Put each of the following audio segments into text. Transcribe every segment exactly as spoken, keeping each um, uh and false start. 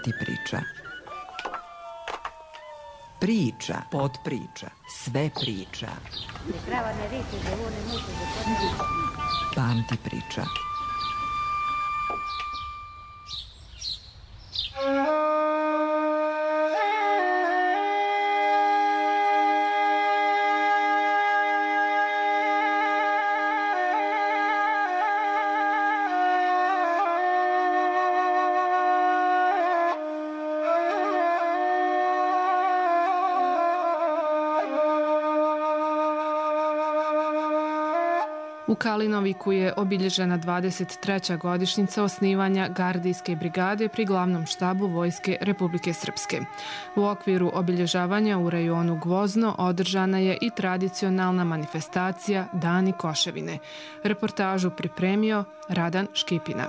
Panti priča. Priča, potpriča, sve priča. Panti priča. U Kalinoviku je obilježena dvadeset treća godišnjica osnivanja Gardijske brigade pri glavnom štabu Vojske Republike Srpske. U okviru obilježavanja u rajonu Gvozno održana je i tradicionalna manifestacija Dani Koševine. Reportažu pripremio Radan Škipina.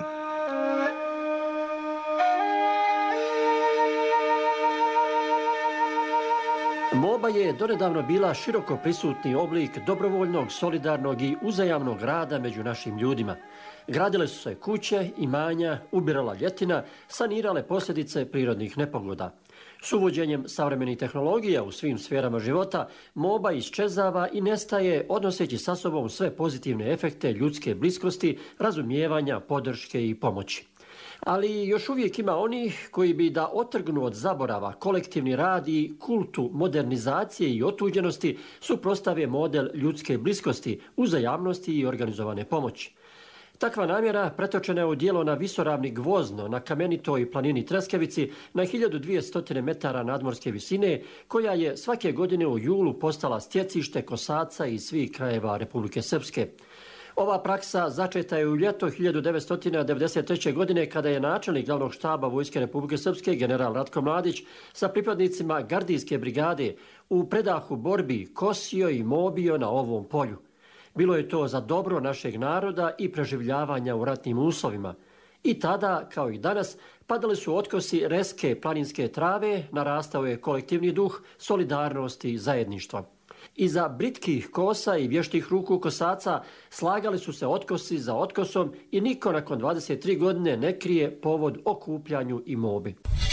Moba je donedavno bila široko prisutni oblik dobrovoljnog, solidarnog i uzajamnog rada među našim ljudima. Gradile su se kuće, imanja, ubirala ljetina, sanirale posljedice prirodnih nepogoda. S uvođenjem savremenih tehnologija u svim sferama života, Moba iščezava i nestaje odnoseći sa sobom sve pozitivne efekte ljudske bliskosti, razumijevanja, podrške i pomoći. Ali još uvijek ima onih koji bi da otrgnu od zaborava kolektivni rad i kultu modernizacije i otuđenosti suprotstave model ljudske bliskosti, uzajamnosti i organizovane pomoći. Takva namjera pretočena je u djelo na visoravni Gvozno, na kamenitoj planini Treskevici, na hiljadu dvjesto metara nadmorske visine, koja je svake godine u julu postala stjecište kosaca iz svih krajeva Republike Srpske. Ova praksa začeta je u ljeto hiljadu devetsto devedeset treće. godine kada je načelnik glavnog štaba Vojske Republike Srpske, general Ratko Mladić, sa pripadnicima Gardijske brigade u predahu borbi kosio i mobio na ovom polju. Bilo je to za dobro našeg naroda i preživljavanja u ratnim uslovima. I tada, kao i danas, padali su otkosi reske planinske trave, narastao je kolektivni duh, solidarnosti i zajedništva. Iza britkih kosa i vještih ruku kosaca slagali su se otkosi za otkosom i niko nakon dvadeset tri godine ne krije povod okupljanju i mobi.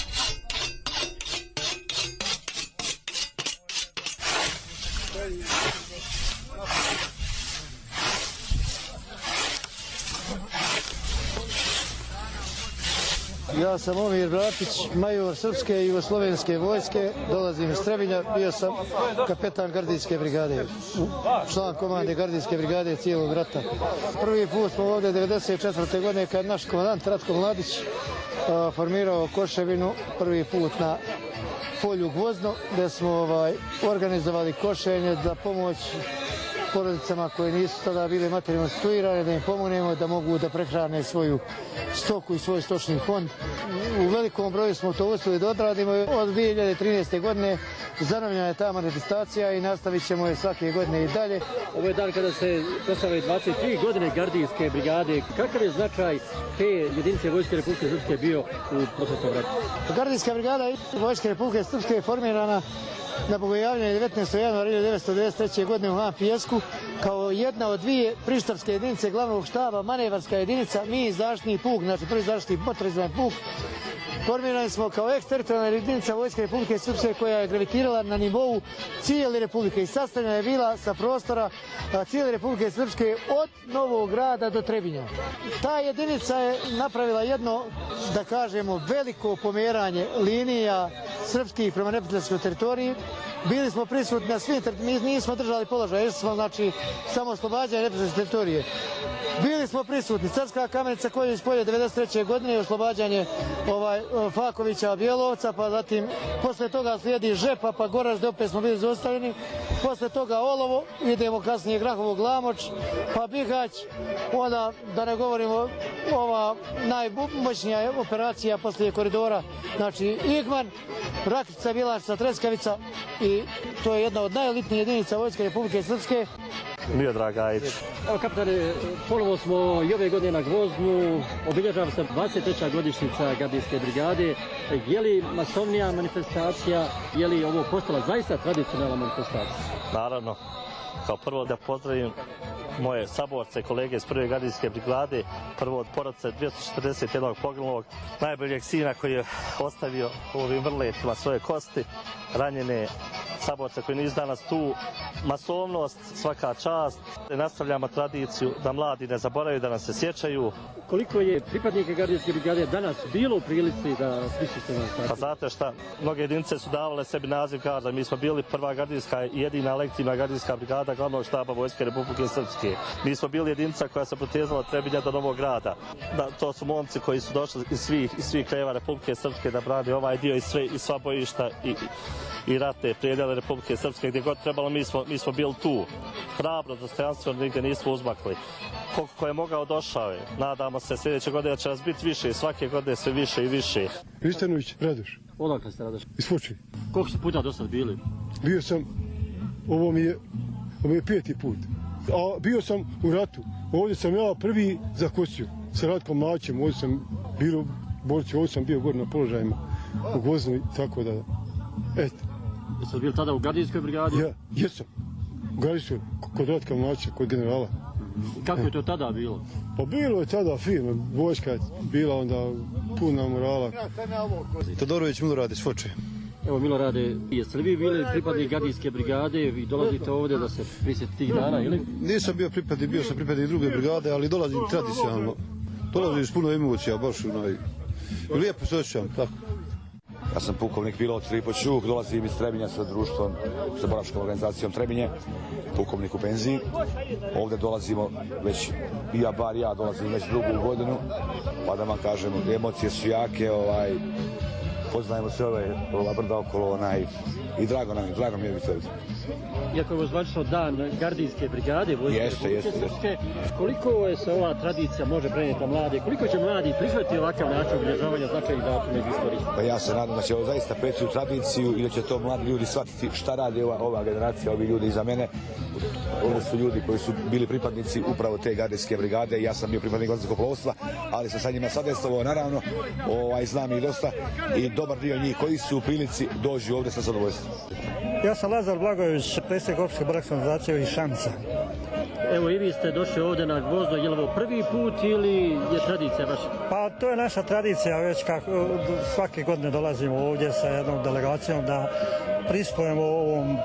Ja sam Omir Bratić, major Srpske i Jugoslovenske vojske, dolazim iz Trebinja, bio sam kapetan Gardijske brigade, član komande Gardijske brigade cijelog rata. Prvi put smo ovdje devedeset četvrte. godine kad naš komandant Ratko Mladić a, formirao Koševinu prvi put na polju Gvozno, gdje smo ovaj, organizovali košenje za pomoć porodicama koje nisu tada bile materijalno situirane, da im pomognemo da mogu da prehrane svoju stoku i svoj stočni fond. U velikom broju smo to uspjeli da odradimo. Od dvije hiljade trinaeste. godine zanavljena je ta manifestacija i nastavit ćemo je svake godine i dalje. Ovo je dan kada se proslave dvadeset tri godine Gardijske brigade. Kakav je značaj te jedinice Vojske Republike Srpske bio u proteklom ratu? Gardijska brigada Vojske Republike Srpske je formirana na bogojavljanje devetnaestog januara hiljadu devetsto devedeset treće. godine u Hampijesku kao jedna od dvije prištarske jedinice glavnog štaba, manevarska jedinica, mi zaštitni puk, znači prvi zaštitni motorizovani puk. Formirani smo kao eksteritorijalna jedinica Vojske Republike Srpske koja je gravitirala na nivou cijele Republike i sastavljena je bila sa prostora cijele Republike Srpske od Novog Grada do Trebinja. Ta jedinica je napravila jedno, da kažemo, veliko pomjeranje linija srpskih prema neprijateljskoj teritoriji. Bili smo prisutni na svim teritorijama, mi nismo držali položaj, jer smo znači samo oslobađanje neprijateljske teritorije. Bili smo prisutni, Carska Kamenica koja je ispolje devedeset treće. godine oslobađanje ovaj, Fakovića, Bjelovca, pa zatim posle toga slijedi Žepa, pa Goraž, gdje opet smo bili zaustavljeni. Posle toga Olovo, idemo kasnije Grahovo, Glamoč, pa Bihać, onda da ne govorimo ova najmoćnija operacija poslije koridora, znači Igman, Rakica, Bjelašca, Treskavica i to je jedna od najelitnijih jedinica Vojske Republike Srpske. Miodrag Ajić. Evo kapitane, ponovo smo i ove godine na Gvoznu, obilježava se dvadeset treća. godišnjica Gardijske brigade. Je li masovnija manifestacija, je li ovo postala zaista tradicionalna manifestacija? Naravno, kao prvo da pozdravim moje saborce, kolege iz prve gardijske brigade, prvo od porodca dvjesto četrdeset jednog poginulog, najboljeg sina koji je ostavio u ovim vrletima svoje kosti, ranjene saborce koji nisu danas tu, masovnost, svaka čast. Nastavljamo tradiciju da mladi ne zaboravaju, da nas se sjećaju. Koliko je pripadnika gardijske brigade danas bilo u prilici da prisustvuju na stadionu? Pa znate šta, mnoge jedinice su davale sebi naziv garda. Mi smo bili prva gardijska i jedina legitimna gardijska brigada glavnog štaba Vojske Republike Srpske. Mi smo bili jedinica koja se protezala od Trebinja do Novog Grada. Da, to su momci koji su došli iz svih, iz svih krajeva Republike Srpske da brane ovaj dio i sve i sva bojišta i, i rate predele Republike Srpske. Gdje god trebalo, mi smo, mi smo bili tu. Hrabro, dostojanstveno, nigdje nismo uzmakli. Koliko ko je mogao, došao je. Nadamo se sljedeće godine će nas biti više i svake godine sve više i više. Kristanović Radoš. Odakle ste Radoš? Iz Foče. Koliko ste puta do sad bili? Bio sam, ovo mi je, ovo mi je peti put. A bio sam u ratu. Ovdje sam ja prvi zakosio. Sa Ratkom Mlaćem, ovdje sam bio borci, ovdje sam bio gore na položajima u Gvoznu, tako da, eto. Jeste bili tada u gardijskoj brigadi? Ja, jesam. U gardijskoj, kod Ratka Mlaća, kod generala. Kako je to tada bilo? Pa bilo je tada fino, vojska je bila onda puna morala. Todorović Milorad iz Foče. Evo Milorade, jeste li vi bili pripadnik gardijske brigade i dolazite ovdje da se prisjetite tih dana, ili? Nisam bio pripadnik, bio sam pripadnik druge brigade, ali dolazim tradicionalno. Dolazim s puno emocija, baš onaj, lijepo se osjećam, tako. Ja sam pukovnik pilot Filipo Ćuk, dolazim iz Trebinja sa društvom, sa boračkom organizacijom Trebinje, pukovnik u penziji. Ovdje dolazimo već, i ja bar ja dolazim već drugu godinu, pa da vam kažem, emocije su jake, ovaj, poznajemo sve ove, ova brda okolo, onaj, i drago nam je, drago mi je biti ovdje. Iako je zvanično dan gardijske brigade Vojske Republike Srpske, koliko je se ova tradicija može prenijeti na mlade, koliko će mladi prihvatiti ovakav način obilježavanja značajnih datuma iz istorije? Pa ja se nadam da će ovo zaista preći u tradiciju i da će to mladi ljudi shvatiti šta radi ova, ova generacija, ovi ljudi iza mene. Ovdje su ljudi koji su bili pripadnici upravo te gardijske brigade, ja sam bio pripadnik vazduhoplovstva, ali sam sa njima sadestovao naravno, ovaj, znam ih dosta i dobar dio njih koji su u prilici dođu ovdje sa zadovoljstvom. Ja sam Lazar Blagojević, predsjednik Opštine boračke organizacije iz Šamca. Evo i vi ste došli ovdje na Gvozdo, je li ovo prvi put ili je tradicija vaša? Pa to je naša tradicija, već kako svake godine dolazimo ovdje sa jednom delegacijom da prisustujemo ovom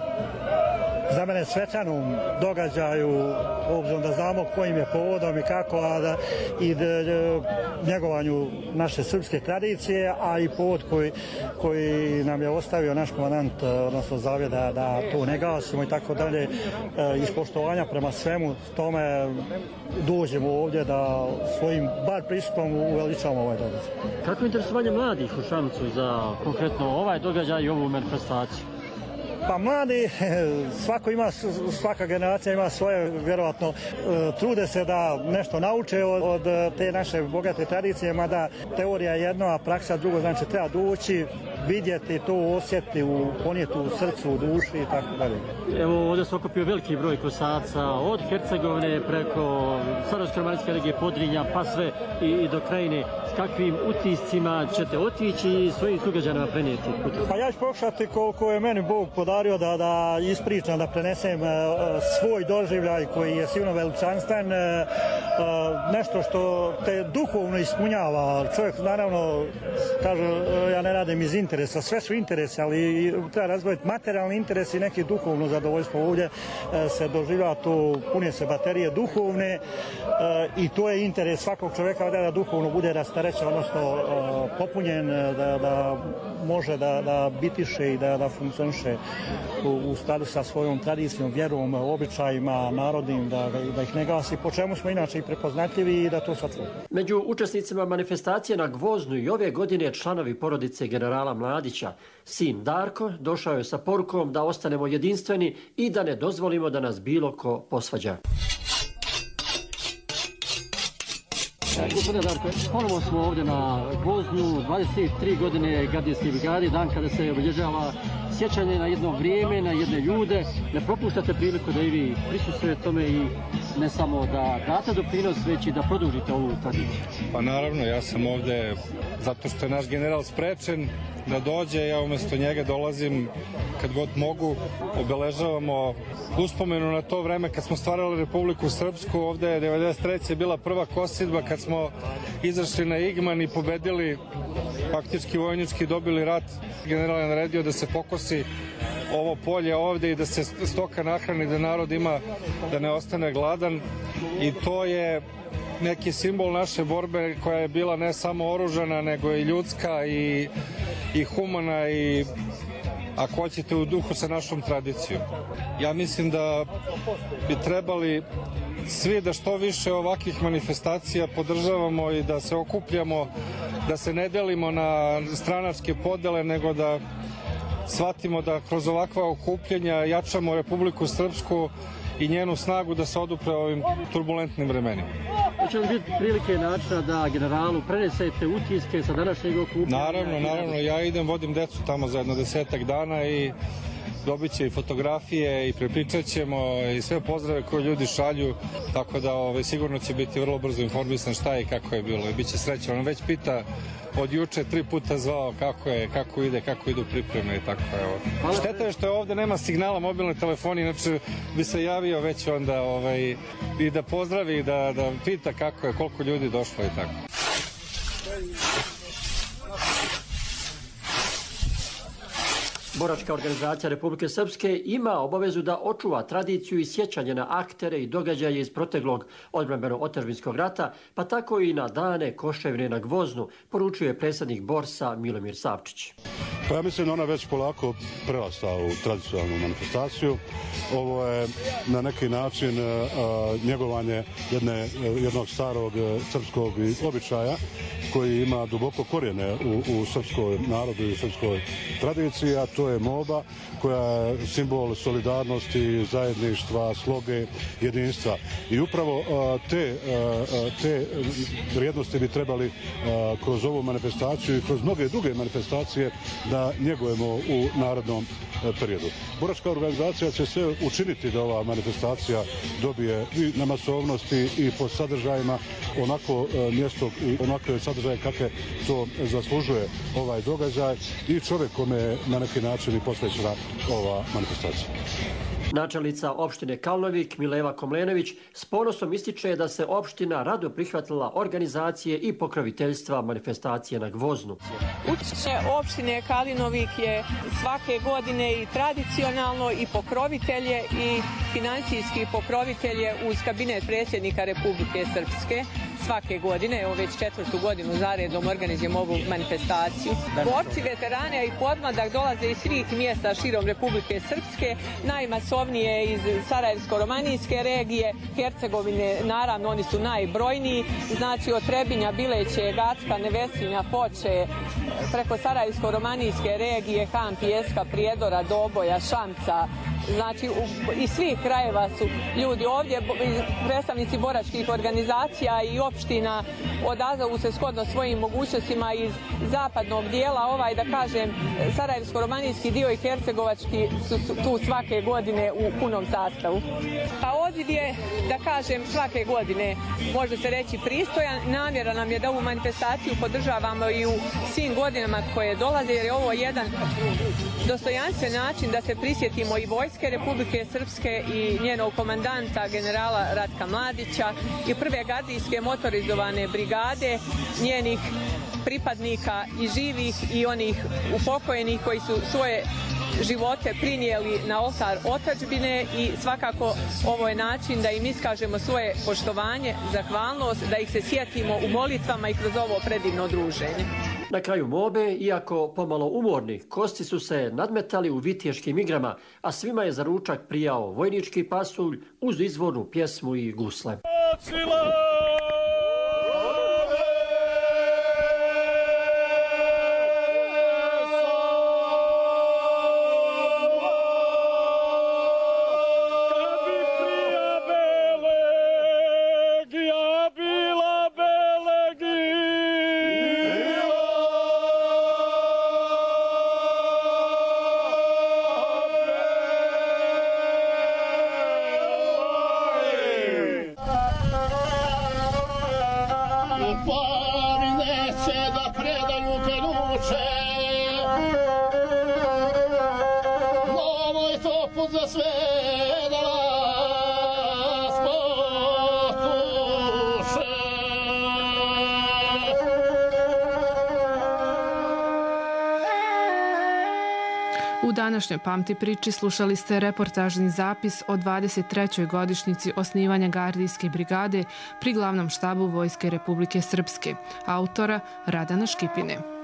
za mene svečanom događaju, obzirom da znamo kojim je povodom i kako, a da, i da, njegovanju naše srpske tradicije, a i povod koji, koji nam je ostavio naš komandant, odnosno zavjeda da to ne gasimo i tako dalje, iz poštovanja prema svemu tome dođemo ovdje da svojim bar pristupom uveličamo ovaj događaj. Kako je interesovanje mladih u Šamcu za konkretno ovaj događaj i ovu manifestaciju? Pa mladi, svako ima, svaka generacija ima svoje, vjerovatno, trude se da nešto nauče od, od te naše bogate tradicije, mada teorija je jedno, a praksa drugo, znači treba doći, vidjeti to, osjetiti, ponijeti u srcu, u duši i tako dalje. Evo ovdje se okupio veliki broj kosaca, od Hercegovine preko Sarajevsko-romanijske regije, Podrinja, pa sve i, i do Krajine. S kakvim utiscima ćete otići i svojim sugrađanima prenijeti? Pa ja ću pokušati koliko je meni Bog podario da, da ispričam, da prenesem uh, svoj doživljaj koji je sigurno veličanstven, uh, uh, nešto što te duhovno ispunjava. Čovjek naravno kaže uh, ja ne radim iz interesa, sve su interesi, ali treba razvojiti materijalni interes i neki duhovno zadovoljstvo. Ovdje uh, se doživljava to, punije se baterije duhovne uh, i to je interes svakog čovjeka da, da duhovno bude rastarećen, odnosno uh, popunjen, da, da može da, da bitiše i da, da funkcioniše u, u skladu sa svojom tradicijom, vjerom, običajima, narodnim, da, da ih ne gasi, po čemu smo inače i prepoznatljivi i da to sačuvamo. Među učesnicima manifestacije na Gvozdu i ove godine članovi porodice generala Mladića. Sin Darko došao je sa porukom da ostanemo jedinstveni i da ne dozvolimo da nas bilo ko posvađa. Gospodine Darko, ponovo smo ovdje na Gvozdnju, dvadeset tri godine gardijske brigade, dan kada se obilježava sjećanje na jedno vrijeme, na jedne ljude. Ne propuštate priliku da i vi prisustvujete tome i ne samo da date doprinos, već i da produžite ovu tradiciju? Pa naravno, ja sam ovde zato što je naš general sprečen da dođe, ja umjesto njega dolazim kad god mogu, obeležavamo uspomenu na to vreme kad smo stvarali Republiku Srpsku. Ovde je devedeset treće bila prva kosidba kad smo izašli na Igman i pobedili, faktički vojnički dobili rat. General je naredio da se pokosi ovo polje ovde i da se stoka nahrani, da narod ima, da ne ostane gladan, i to je neki simbol naše borbe koja je bila ne samo oružana nego i ljudska i, i humana i, ako hoćete, u duhu sa našom tradicijom. Ja mislim da bi trebali svi da što više ovakvih manifestacija podržavamo i da se okupljamo, da se ne delimo na stranačke podele, nego da shvatimo da kroz ovakva okupljanja jačamo Republiku Srpsku i njenu snagu da se odupre ovim turbulentnim vremenima. Hoće li biti prilike načina da generalu prenesete utiske sa današnjeg okupljanja? Naravno, naravno. Ja idem, vodim decu tamo za jedno desetak dana i dobit će i fotografije i prepričat ćemo i sve pozdrave koje ljudi šalju, tako da ovaj, sigurno će biti vrlo brzo informisan šta je i kako je bilo i bit će srećan. On već pita od juče tri puta zvao kako je, kako ide, kako idu pripreme i tako je. Ovo. Šteta je što je ovde nema signala mobilne telefoni, inače bi se javio već onda ovaj, i da pozdravi i da, da pita kako je, koliko ljudi došlo i tako. Boračka organizacija Republike Srpske ima obavezu da očuva tradiciju i sjećanje na aktere i događaje iz proteklog odbrambeno-otadžbinskog rata, pa tako i na dane Koševne na Gvoznu, poručuje predsjednik Borsa Milomir Savčić. Pa ja mislim da ona već polako prerasta u tradicionalnu manifestaciju. Ovo je na neki način uh, njegovanje jedne, jednog starog uh, srpskog običaja koji ima duboko korijene u, u srpskoj narodu i u srpskoj tradiciji, a to je moba koja je simbol solidarnosti, zajedništva, sloge, jedinstva. I upravo uh, te, uh, te vrijednosti bi trebali uh, kroz ovu manifestaciju i kroz mnoge druge manifestacije da njegujemo u narodnom periodu. Boračka organizacija će sve učiniti da ova manifestacija dobije i na masovnosti i po sadržajima onako mjesto i onakve sadržaje kakve to zaslužuje ovaj događaj i čovjek kome je na neki način i posvećena ova manifestacija. Načelnica opštine Kalnovik Mileva Komlenović s ponosom ističe da se opština rado prihvatila organizacije i pokroviteljstva manifestacije na Gvoznu. Učešće opštine Kalnovik je svake godine i tradicionalno i pokrovitelje i financijski pokrovitelje uz kabinet predsjednika Republike Srpske. Svake godine, evo već četvrtu godinu zaredom organizujemo ovu manifestaciju. Borci, veterane i podmladak dolaze iz svih mjesta širom Republike Srpske, najmasovnije iz Sarajevsko-romanijske regije, Hercegovine, naravno oni su najbrojniji, znači od Trebinja, Bileće, Gacka, Nevesinja, Foče, preko Sarajevsko-romanijske regije, Han, Pijeska, Prijedora, Doboja, Šamca, znači iz svih krajeva su ljudi ovdje, predstavnici boračkih organizacija i opština odazovu se shodno svojim mogućnostima iz zapadnog dijela, ovaj da kažem Sarajevsko-romanijski dio i Hercegovački su, su tu svake godine u punom sastavu. Pa odziv je, da kažem, svake godine, može se reći pristojan, namjera nam je da ovu manifestaciju podržavamo i u svim godinama koje dolaze, jer je ovo jedan dostojanstven način da se prisjetimo i vojske Republike Srpske i njenog komandanta generala Ratka Mladića i prve gardijske motorizovane brigade, njenih pripadnika i živih i onih upokojenih koji su svoje živote prinijeli na oltar otadžbine i svakako ovo je način da im iskažemo svoje poštovanje, zahvalnost, da ih se sjetimo u molitvama i kroz ovo predivno druženje. Na kraju mobe, iako pomalo umorni, kosti su se nadmetali u viteškim igrama, a svima je za ručak prijao vojnički pasulj uz izvornu pjesmu i gusle. pari neće da predaju te duše. Novoj to put za sve da vas potuše. U današnjoj Pamti priči slušali ste reportažni zapis o dvadeset trećoj godišnjici osnivanja Gardijske brigade pri glavnom štabu Vojske Republike Srpske, autora Radana Škipine.